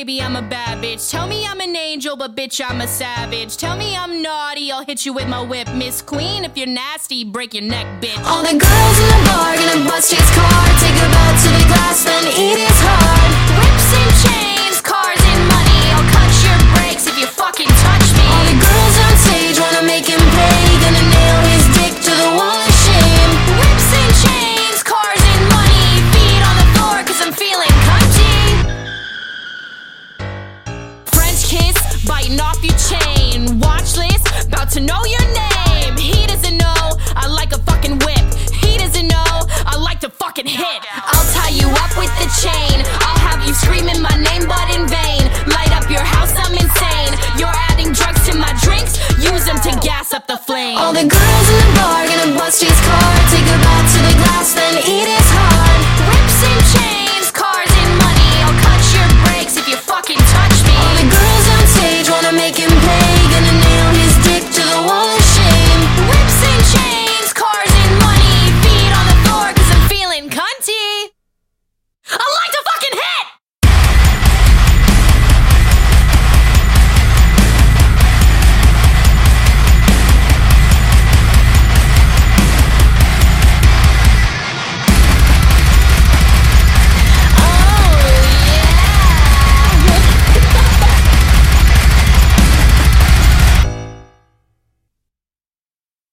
baby, I'm a bad bitch. Tell me I'm an angel, but bitch, I'm a savage. Tell me I'm naughty, I'll hit you with my whip. Miss Queen, if you're nasty, break your neck, bitch. All the girls in the bar gonna bust his car, take a